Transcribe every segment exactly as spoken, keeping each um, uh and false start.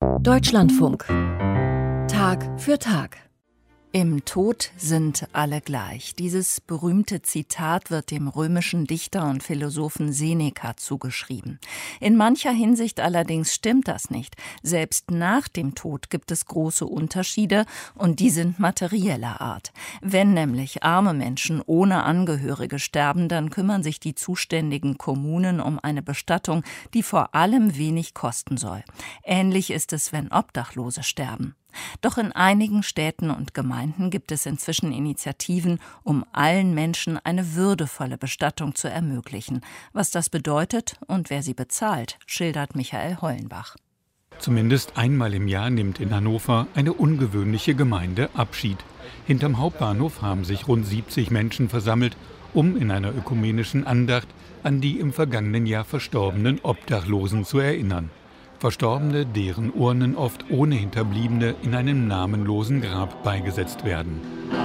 Deutschlandfunk. Tag für Tag. Im Tod sind alle gleich. Dieses berühmte Zitat wird dem römischen Dichter und Philosophen Seneca zugeschrieben. In mancher Hinsicht allerdings stimmt das nicht. Selbst nach dem Tod gibt es große Unterschiede und die sind materieller Art. Wenn nämlich arme Menschen ohne Angehörige sterben, dann kümmern sich die zuständigen Kommunen um eine Bestattung, die vor allem wenig kosten soll. Ähnlich ist es, wenn Obdachlose sterben. Doch in einigen Städten und Gemeinden gibt es inzwischen Initiativen, um allen Menschen eine würdevolle Bestattung zu ermöglichen. Was das bedeutet und wer sie bezahlt, schildert Michael Hollenbach. Zumindest einmal im Jahr nimmt in Hannover eine ungewöhnliche Gemeinde Abschied. Hinterm Hauptbahnhof haben sich rund siebzig Menschen versammelt, um in einer ökumenischen Andacht an die im vergangenen Jahr verstorbenen Obdachlosen zu erinnern. Verstorbene, deren Urnen oft ohne Hinterbliebene in einem namenlosen Grab beigesetzt werden.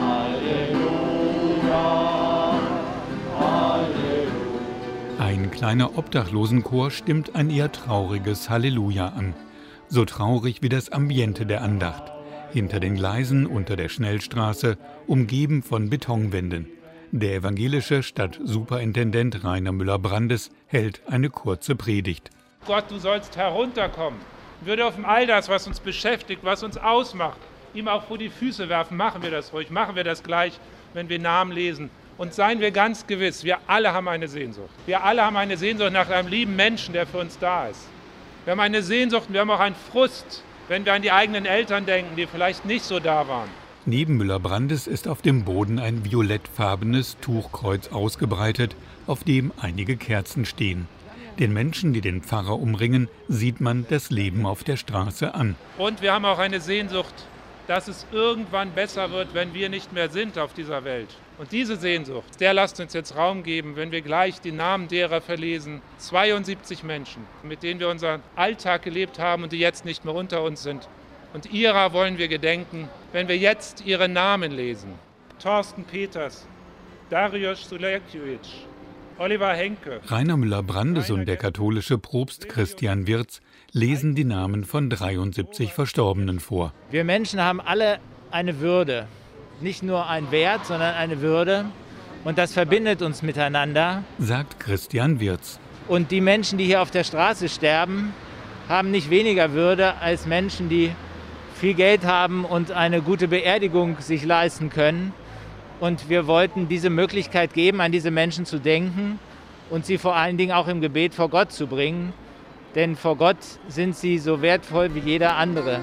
Halleluja, Halleluja. Ein kleiner Obdachlosenchor stimmt ein eher trauriges Halleluja an. So traurig wie das Ambiente der Andacht. Hinter den Gleisen unter der Schnellstraße, umgeben von Betonwänden. Der evangelische Stadtsuperintendent Rainer Müller-Brandes hält eine kurze Predigt. Gott, du sollst herunterkommen. Wir dürfen all das, was uns beschäftigt, was uns ausmacht, ihm auch vor die Füße werfen. Machen wir das ruhig, machen wir das gleich, wenn wir Namen lesen. Und seien wir ganz gewiss, wir alle haben eine Sehnsucht. Wir alle haben eine Sehnsucht nach einem lieben Menschen, der für uns da ist. Wir haben eine Sehnsucht und wir haben auch einen Frust, wenn wir an die eigenen Eltern denken, die vielleicht nicht so da waren. Neben Müller-Brandes ist auf dem Boden ein violettfarbenes Tuchkreuz ausgebreitet, auf dem einige Kerzen stehen. Den Menschen, die den Pfarrer umringen, sieht man das Leben auf der Straße an. Und wir haben auch eine Sehnsucht, dass es irgendwann besser wird, wenn wir nicht mehr sind auf dieser Welt. Und diese Sehnsucht, der lasst uns jetzt Raum geben, wenn wir gleich die Namen derer verlesen. zweiundsiebzig Menschen, mit denen wir unseren Alltag gelebt haben und die jetzt nicht mehr unter uns sind. Und ihrer wollen wir gedenken, wenn wir jetzt ihre Namen lesen. Thorsten Peters, Dariusz Sulejkiewicz, Oliver Henke. Rainer Müller-Brandes und der katholische Propst Christian Wirz lesen die Namen von dreiundsiebzig Verstorbenen vor. Wir Menschen haben alle eine Würde. Nicht nur ein Wert, sondern eine Würde. Und das verbindet uns miteinander, sagt Christian Wirz. Und die Menschen, die hier auf der Straße sterben, haben nicht weniger Würde als Menschen, die viel Geld haben und eine gute Beerdigung sich leisten können. Und wir wollten diese Möglichkeit geben, an diese Menschen zu denken und sie vor allen Dingen auch im Gebet vor Gott zu bringen. Denn vor Gott sind sie so wertvoll wie jeder andere.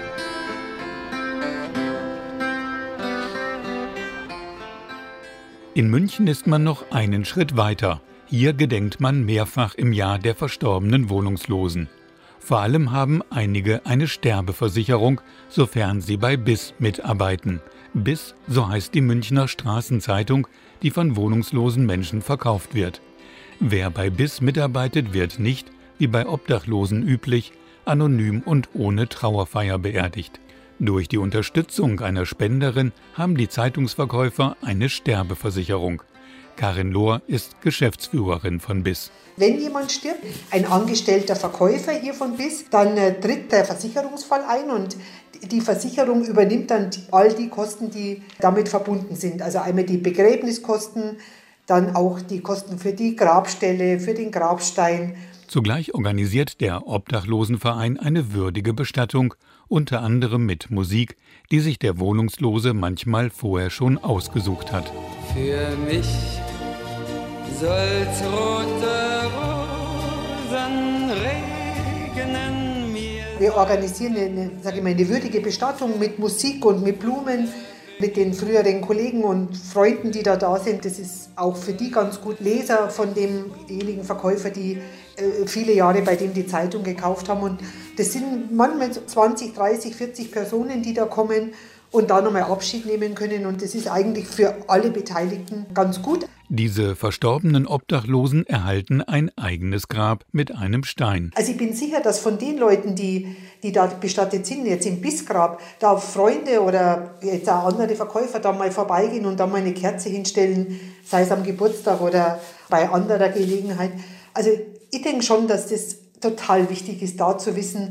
In München ist man noch einen Schritt weiter. Hier gedenkt man mehrfach im Jahr der verstorbenen Wohnungslosen. Vor allem haben einige eine Sterbeversicherung, sofern sie bei B I S mitarbeiten. B I S, so heißt die Münchner Straßenzeitung, die von wohnungslosen Menschen verkauft wird. Wer bei B I S mitarbeitet, wird nicht, wie bei Obdachlosen üblich, anonym und ohne Trauerfeier beerdigt. Durch die Unterstützung einer Spenderin haben die Zeitungsverkäufer eine Sterbeversicherung. Karin Lohr ist Geschäftsführerin von B I S. Wenn jemand stirbt, ein angestellter Verkäufer hier von B I S, dann äh, tritt der Versicherungsfall ein und die Versicherung übernimmt dann die, all die Kosten, die damit verbunden sind. Also einmal die Begräbniskosten, dann auch die Kosten für die Grabstelle, für den Grabstein. Zugleich organisiert der Obdachlosenverein eine würdige Bestattung, unter anderem mit Musik, die sich der Wohnungslose manchmal vorher schon ausgesucht hat. Für mich soll's rote Rosen regnen mir. Wir organisieren eine, sag ich mal, eine würdige Bestattung mit Musik und mit Blumen, mit den früheren Kollegen und Freunden, die da da sind. Das ist auch für die ganz gut. Leser von demjenigen Verkäufer, die äh, viele Jahre bei dem die Zeitung gekauft haben. Und das sind manchmal zwanzig, dreißig, vierzig Personen, die da kommen und da nochmal Abschied nehmen können. Und das ist eigentlich für alle Beteiligten ganz gut. Diese verstorbenen Obdachlosen erhalten ein eigenes Grab mit einem Stein. Also ich bin sicher, dass von den Leuten, die, die da bestattet sind, jetzt im B I S-Grab, da Freunde oder jetzt auch andere Verkäufer da mal vorbeigehen und da mal eine Kerze hinstellen, sei es am Geburtstag oder bei anderer Gelegenheit. Also ich denke schon, dass das total wichtig ist, da zu wissen,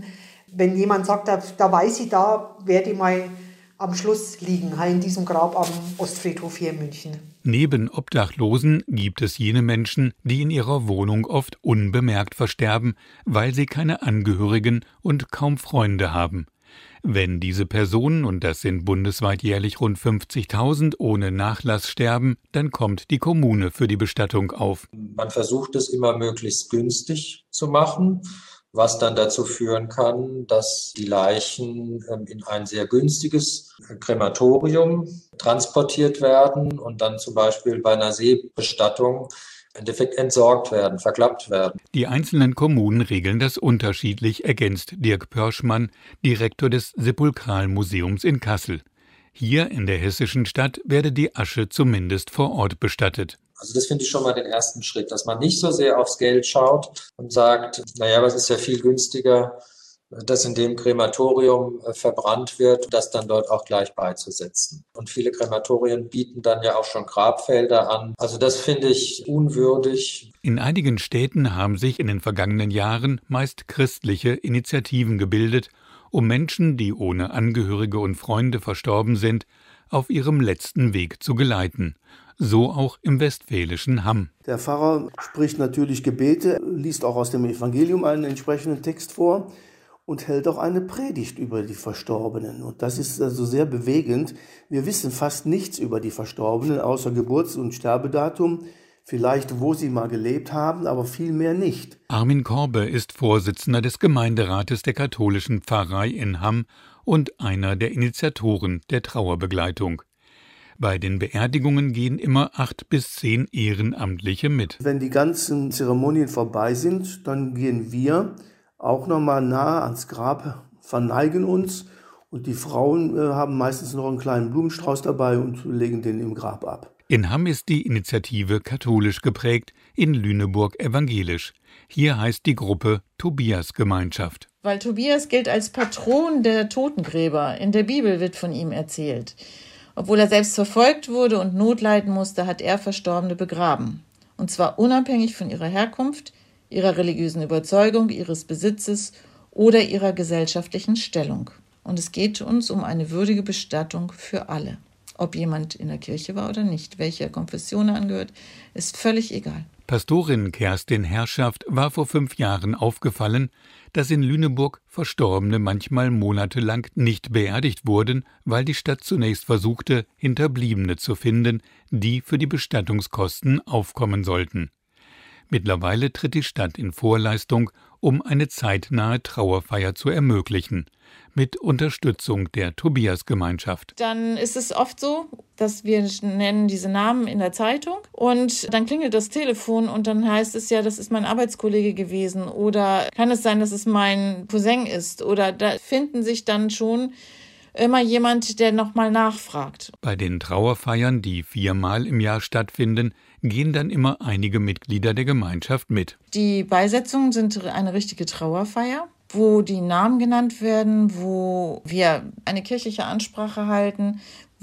Wenn jemand sagt, da, da weiß ich, da werde ich mal am Schluss liegen, in diesem Grab am Ostfriedhof hier in München. Neben Obdachlosen gibt es jene Menschen, die in ihrer Wohnung oft unbemerkt versterben, weil sie keine Angehörigen und kaum Freunde haben. Wenn diese Personen, und das sind bundesweit jährlich rund fünfzigtausend, ohne Nachlass sterben, dann kommt die Kommune für die Bestattung auf. Man versucht es immer möglichst günstig zu machen, was dann dazu führen kann, dass die Leichen in ein sehr günstiges Krematorium transportiert werden und dann zum Beispiel bei einer Seebestattung im Endeffekt entsorgt werden, verklappt werden. Die einzelnen Kommunen regeln das unterschiedlich, ergänzt Dirk Pörschmann, Direktor des Sepulkralmuseums in Kassel. Hier in der hessischen Stadt werde die Asche zumindest vor Ort bestattet. Also das finde ich schon mal den ersten Schritt, dass man nicht so sehr aufs Geld schaut und sagt, naja, was ist ja viel günstiger, dass in dem Krematorium verbrannt wird, das dann dort auch gleich beizusetzen. Und viele Krematorien bieten dann ja auch schon Grabfelder an. Also das finde ich unwürdig. In einigen Städten haben sich in den vergangenen Jahren meist christliche Initiativen gebildet, um Menschen, die ohne Angehörige und Freunde verstorben sind, auf ihrem letzten Weg zu geleiten. So auch im westfälischen Hamm. Der Pfarrer spricht natürlich Gebete, liest auch aus dem Evangelium einen entsprechenden Text vor und hält auch eine Predigt über die Verstorbenen. Und das ist also sehr bewegend. Wir wissen fast nichts über die Verstorbenen, außer Geburts- und Sterbedatum, vielleicht wo sie mal gelebt haben, aber viel mehr nicht. Armin Korbe ist Vorsitzender des Gemeinderates der katholischen Pfarrei in Hamm und einer der Initiatoren der Trauerbegleitung. Bei den Beerdigungen gehen immer acht bis zehn Ehrenamtliche mit. Wenn die ganzen Zeremonien vorbei sind, dann gehen wir auch nochmal nahe ans Grab, verneigen uns und die Frauen äh, haben meistens noch einen kleinen Blumenstrauß dabei und legen den im Grab ab. In Hamm ist die Initiative katholisch geprägt, in Lüneburg evangelisch. Hier heißt die Gruppe Tobias-Gemeinschaft. Weil Tobias gilt als Patron der Totengräber. In der Bibel wird von ihm erzählt. Obwohl er selbst verfolgt wurde und Not leiden musste, hat er Verstorbene begraben. Und zwar unabhängig von ihrer Herkunft, ihrer religiösen Überzeugung, ihres Besitzes oder ihrer gesellschaftlichen Stellung. Und es geht uns um eine würdige Bestattung für alle. Ob jemand in der Kirche war oder nicht, welcher Konfession er angehört, ist völlig egal. Pastorin Kerstin Herrschaft war vor fünf Jahren aufgefallen, dass in Lüneburg Verstorbene manchmal monatelang nicht beerdigt wurden, weil die Stadt zunächst versuchte, Hinterbliebene zu finden, die für die Bestattungskosten aufkommen sollten. Mittlerweile tritt die Stadt in Vorleistung, um eine zeitnahe Trauerfeier zu ermöglichen, mit Unterstützung der Tobias-Gemeinschaft. Dann ist es oft so, dass wir nennen diese Namen in der Zeitung und dann klingelt das Telefon und dann heißt es ja, das ist mein Arbeitskollege gewesen oder kann es sein, dass es mein Cousin ist oder da finden sich dann schon immer jemand, der nochmal nachfragt. Bei den Trauerfeiern, die viermal im Jahr stattfinden, gehen dann immer einige Mitglieder der Gemeinschaft mit. Die Beisetzungen sind eine richtige Trauerfeier, wo die Namen genannt werden, wo wir eine kirchliche Ansprache halten,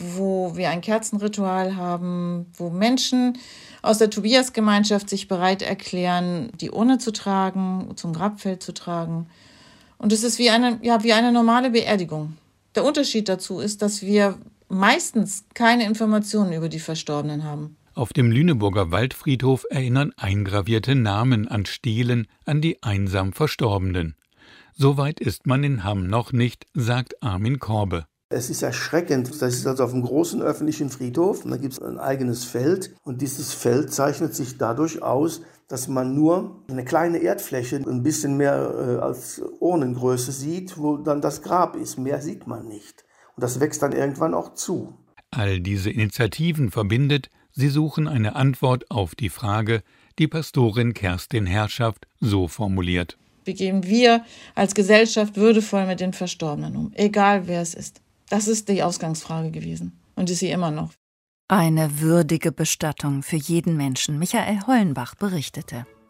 wo wir ein Kerzenritual haben, wo Menschen aus der Tobias-Gemeinschaft sich bereit erklären, die Urne zu tragen, zum Grabfeld zu tragen. Und es ist wie eine, ja, wie eine normale Beerdigung. Der Unterschied dazu ist, dass wir meistens keine Informationen über die Verstorbenen haben. Auf dem Lüneburger Waldfriedhof erinnern eingravierte Namen an Stelen an die einsam Verstorbenen. So weit ist man in Hamm noch nicht, sagt Armin Korbe. Es ist erschreckend. Das ist also auf einem großen öffentlichen Friedhof und da gibt es ein eigenes Feld. Und dieses Feld zeichnet sich dadurch aus, dass man nur eine kleine Erdfläche, ein bisschen mehr äh, als Urnengröße sieht, wo dann das Grab ist. Mehr sieht man nicht. Und das wächst dann irgendwann auch zu. All diese Initiativen verbindet, sie suchen eine Antwort auf die Frage, die Pastorin Kerstin Herrschaft so formuliert. Wie gehen wir als Gesellschaft würdevoll mit den Verstorbenen um, egal wer es ist? Das ist die Ausgangsfrage gewesen und ist sie immer noch. Eine würdige Bestattung für jeden Menschen. Michael Hollenbach berichtete.